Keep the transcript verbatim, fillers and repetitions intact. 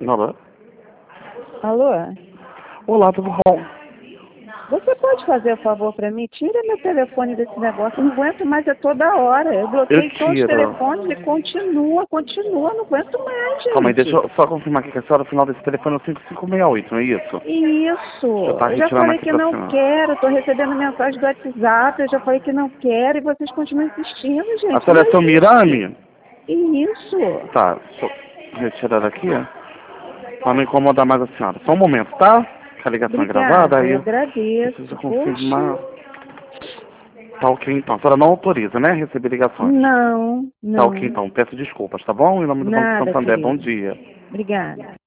Alô? Alô? Olá, tudo bom? Você pode fazer o favor para mim? Tira meu telefone desse negócio. Eu não aguento mais, é toda hora. Eu bloqueei Eu todos os tiro. telefones e continua, continua. Não aguento mais, gente. Calma aí, deixa eu só confirmar aqui que a senhora, o final desse telefone é o cinco cinco seis oito, não é isso? Isso. Tá Eu já retirando falei aqui que pra não senhora. quero. Estou recebendo mensagem do WhatsApp. Eu já falei que não quero e vocês continuam insistindo, gente. A senhora é seu Mirame? Isso. Tá, deixa eu retirar aqui, pra não incomodar mais a senhora. Só um momento, tá? Que a ligação é gravada, Obrigada, aí eu eu agradeço. preciso Poxa. confirmar. Tá ok então. A senhora não autoriza, né, receber ligações? Não, Tá ok não. então. Peço desculpas, tá bom? Em nome do Banco Nada, Santander, bom querido. dia. Obrigada.